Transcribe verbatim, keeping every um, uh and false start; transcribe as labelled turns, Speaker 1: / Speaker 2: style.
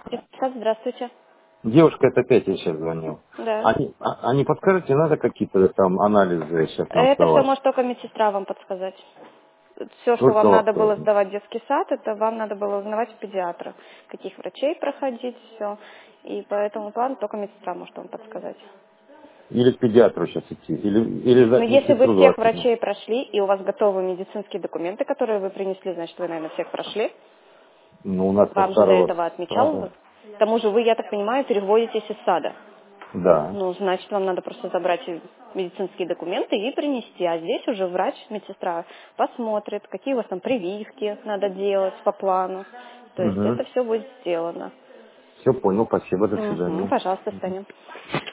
Speaker 1: Здравствуйте.
Speaker 2: Девушка, это опять я сейчас звонил.
Speaker 1: Да.
Speaker 2: А, не а, а не подскажете, надо какие-то там анализы сейчас нам
Speaker 1: Это все
Speaker 2: сдавать?
Speaker 1: может только медсестра вам подсказать. Все, что
Speaker 2: Только
Speaker 1: вам
Speaker 2: вас
Speaker 1: надо было
Speaker 2: должен.
Speaker 1: сдавать в детский сад, это вам надо было узнавать у педиатра, каких врачей проходить, все. И по этому плану только медсестра может вам подсказать.
Speaker 2: Или к педиатру сейчас идти, или, или
Speaker 1: Но
Speaker 2: за
Speaker 1: если вы
Speaker 2: медсестру
Speaker 1: всех
Speaker 2: звать нужно.
Speaker 1: врачей прошли, и у вас готовы медицинские документы, которые вы принесли, значит, вы, наверное, всех прошли.
Speaker 2: Ну, у нас со
Speaker 1: Вам же до
Speaker 2: второго
Speaker 1: этого отмечал.
Speaker 2: сада.
Speaker 1: К тому же вы, я так понимаю, переводитесь из сада.
Speaker 2: Да.
Speaker 1: Ну, значит, вам надо просто забрать медицинские документы и принести. А здесь уже врач, медсестра посмотрит, какие у вас там прививки надо делать по плану. То есть
Speaker 2: Угу.
Speaker 1: это все будет сделано.
Speaker 2: Все понял, спасибо, до
Speaker 1: Угу,
Speaker 2: свидания.
Speaker 1: пожалуйста, Саня.